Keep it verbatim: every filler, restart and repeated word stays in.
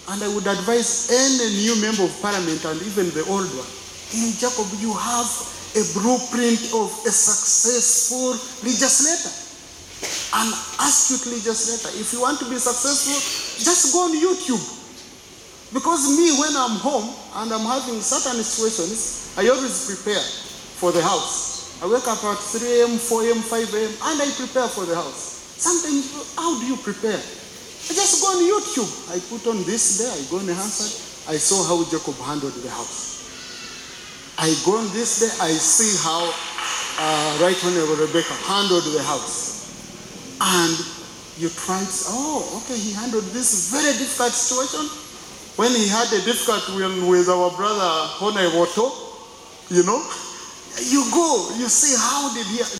And I would advise any new member of parliament and even the old one, in Jacob, you have a blueprint of a successful legislator, an astute legislator. If you want to be successful, just go on YouTube. Because me, when I'm home and I'm having certain situations, I always prepare for the house. I wake up at three a.m., four a.m., five a.m., and I prepare for the house. Sometimes, how do you prepare? I just go on YouTube. I put on this day, I go on Hansard. I saw how Jacob handled the house. I go on this day, I see how uh, Right Honorable Rebecca handled the house. And you try to say, oh, okay, he handled this very difficult situation. When he had a difficult one with our brother Hone Woto, you know, you go, you see how did he...